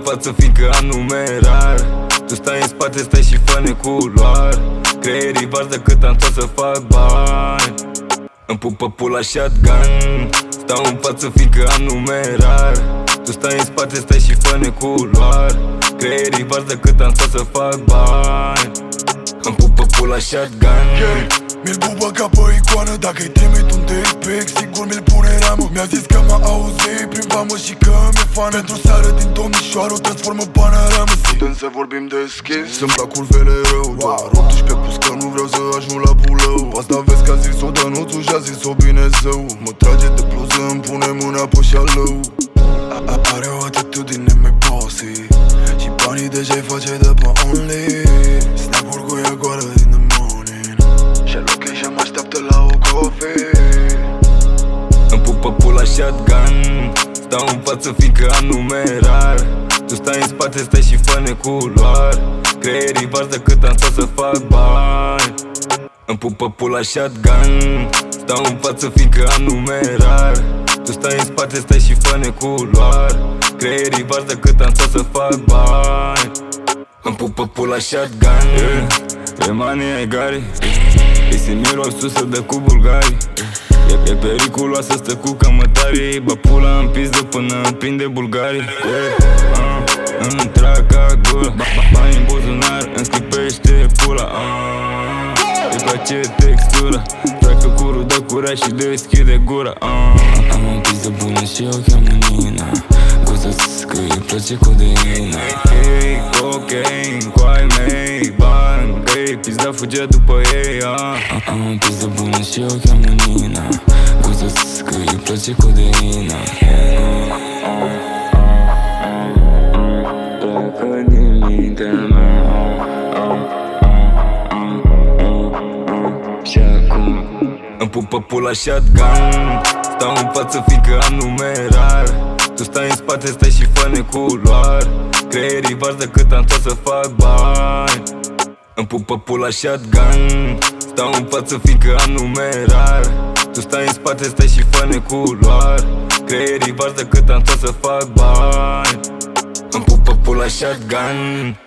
față fiindcă am numerar. Tu stai în spate, stai și fă neculoar. Creierii varză cât am tot să fac bani. Îmi pupă pula shotgun. Stau în față fiindcă am numerar. Tu stai în spate, stai și fă neculoar. Creierii varză cât am tot să fac bani. Îmi pupă pula shotgun. Mi-l bubă ca pe icoană. Dacă-i trimit un dick pic, sigur mi-l pune ramă. Mi-a zis că m-a auzit prin vamă și că mi-e fan. Pentru seară din domnișoară o transformă panoramă. Putem să vorbim deschis, să-mi plac curvele rău. Doar 18 plus că nu vreau să ajung la bulău. Asta vezi că a zis-o Dănuțu și a zis-o bine zău. Mă trage de bluză, îmi pune mâna pe șalău. Are o atitudine mai bossy și banii deja-i face de pe Only. Snap-uri cu ea goală in the morning și location mă așteaptă la o coffee. Îmi pupă pula shotgun. Stau în față fiindcă am numerar. Tu stai în spate, stai și fă neculoar. Creierii varză cât am stat să fac bani. Îmi pupă pula shotgun. Stau în față fiindcă am numerar. Tu stai în spate, stai și fă neculoar. Creierii varză cât am stat să fac bani. Îmi pupă pula shotgun. Pe mania e gari. Îi se miros sus să dă cu bulgari. E periculoasă, stă cu cămătarii. Bă pula în pizdă până îmi de bulgarii. Îmi trag ca gura. Bani în buzunar, îmi schipește pula. Îi place textura. Treacă cu rudă curea și deschide gura. Am o pizdă bună și o cheamă Nina. Gustă-ți că îi place codeina. Hey, cocaine, cu ai mei bani. Hey, pizda fugea după ei. Am o pizdă bună și o cheamă Nina. Gustă-ți că îi place codeina. Pleacă din mintea mea. Și acum îmi pupă pula shotgun. Stau în față fiindcă am numerar. Tu stai în spate, stai și fă neculoar. Creierii varză cât am tot să fac bani. Îmi pupă pula shotgun. Stau în față fiindcă am numerar. Tu stai în spate, stai și fă neculoar. Creierii varză cât am tot să fac bani. Îmi pupă pula shotgun.